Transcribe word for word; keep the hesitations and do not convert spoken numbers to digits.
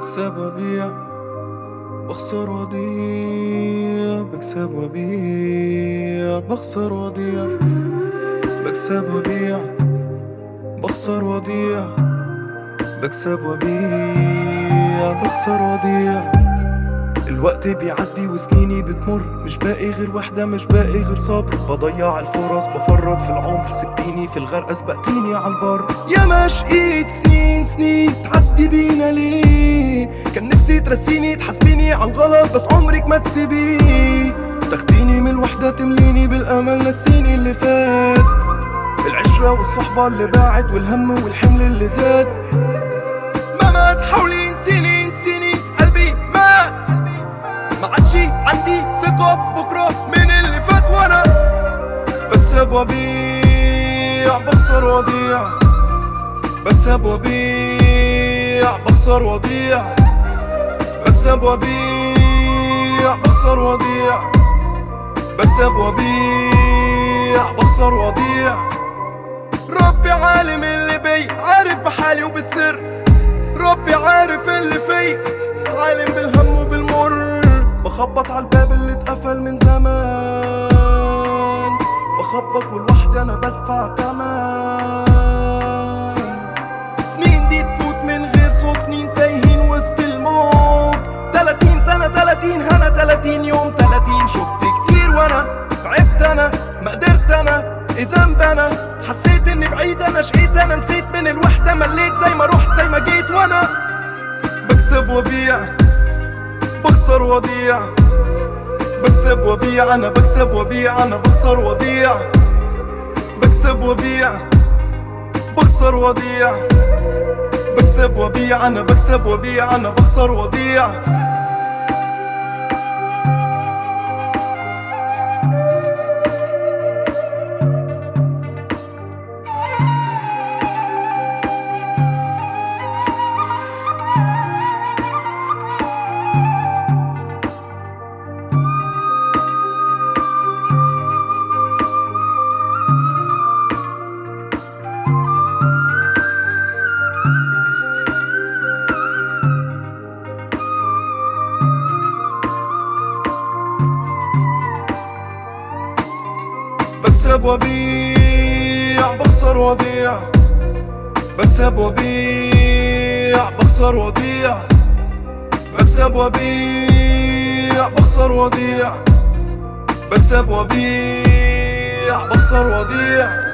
بكسب وبيع، بخسر وضيع، بكسب وبيع، بخسر وضيع، بكسب وبيع، بخسر وضيع، بكسب وبيع، بخسر وضيع. الوقت بيعدي وسنيني بتمر، مش باقي غير وحدة، مش باقي غير صبر. بضيع الفرص، بفرط في العمر، سبتيني في الغرقة سبقتيني عالبر. يا ما شقيت سنين سنين تعدي بينا ليه؟ كان نفسي ترسيني تحاسبيني عالغلط، بس عمرك ما تسيبيه. تاخديني من الوحدة تمليني بالأمل، نسيني اللي فات، العشرة والصحبة اللي باعت، والهم والحمل اللي زاد. ماما تحاولي نسيني نسيني قلبي مات، ما عادش عندي ثقة في بكرة من اللي فات. وانا بكسب وبيع، بخسر وضيع، بكسب وبيع، بخسر وضيع، بكسب وبيع، بخسر وضيع، بكسب وبيع، بخسر وضيع. ربي عالم اللي بي، عارف بحالي وبالسر. ربي عارف اللي في، عالم بالهم وبالمر. بخبط عالباب اللي اتقفل من زمان، بخبط والوحدة انا بدفع تمن. سنين دي تفوت من غير صوت، سنين تايهين وسط الموج. تلاتين سنة، تلاتين هنا، تلاتين يوم، تلاتين شفت كتير. وانا تعبت، انا ما قدرت، انا ايه ذنب انا؟ حسيت اني بعيد، انا شقيت، انا نسيت من الوحدة، مليت زي ما رحت زي ما جيت. وانا بكسب وبيع، بخسر وضيع، بكسب وبيع، انا بكسب وبيع، انا بخسر وضيع، بكسب وبيع، بخسر وضيع، بكسب وبيع، انا بكسب وبيع، انا بخسر وضيع. بكسب وبيع، بخسر وضيع، بكسب وبيع، بخسر وضيع، بكسب وبيع، بخسر وضيع، بكسب وبيع، بخسر وضيع.